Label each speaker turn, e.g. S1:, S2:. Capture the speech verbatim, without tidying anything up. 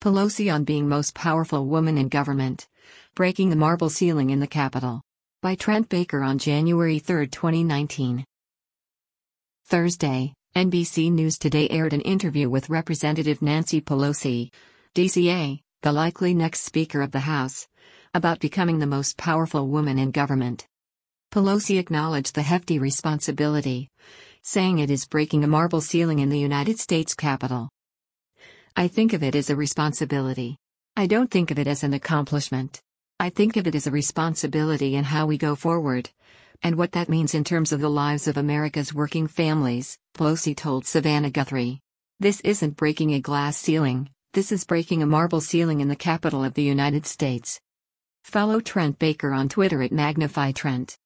S1: Pelosi on being most powerful woman in government. Breaking the marble ceiling in the Capitol. By Trent Baker on January third, twenty nineteen. Thursday, N B C News Today aired an interview with Representative Nancy Pelosi, D C A, the likely next Speaker of the House, about becoming the most powerful woman in government. Pelosi acknowledged the hefty responsibility, saying it is breaking a marble ceiling in the United States Capitol. I think of it as a responsibility. I don't think of it as an accomplishment. I think of it as a responsibility in how we go forward, and what that means in terms of the lives of America's working families, Pelosi told Savannah Guthrie. This isn't breaking a glass ceiling, this is breaking a marble ceiling in the Capitol of the United States. Follow Trent Baker on Twitter at Magnify Trent.